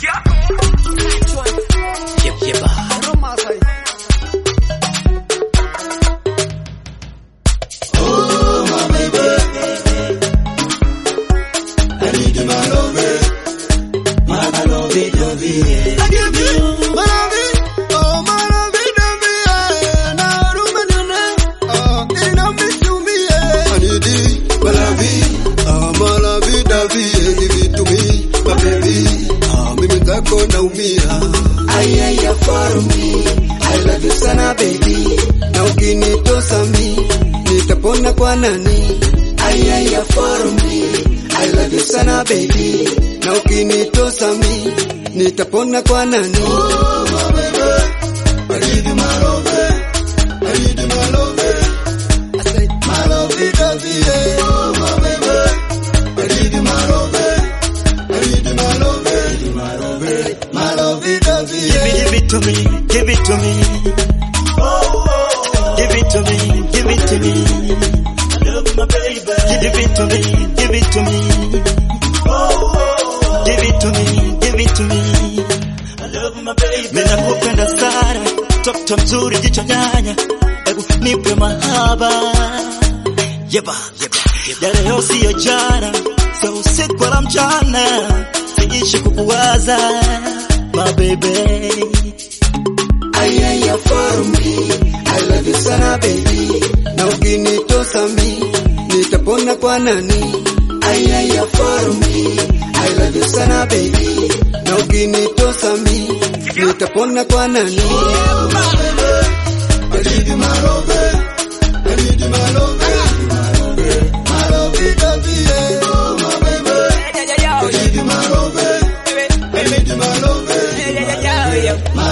Nitapona kwa nani? Oh my baby, I need you my love, I need you my love. I said my love it does it. Oh my baby, I need you my love, I need you my love, my love it does it. Give it to me, give it to me. Oh, give it to me, give it to me. I love my baby. Give it to me, give it to me. Oh, give it to me, give it to me. I love my baby. Mina kupenda sana, mtoto mzuri jicho nyanya, hebu nipe mahaba. Yeba, yeba, yeba. Leo siyo jana, sio usiku wala mchana, siishi kukuwaza, my baby. Ayaya for me, I love you sana baby. Na ukinitosa mi, nitapona kwa nani? Ayaya for me, I love you sana baby. Na ukinitosa mi, nitapona kwa nani? Oh my baby, I need you my love, I need you my love, my love it does it. Oh my baby, I need you my love, I need you my love.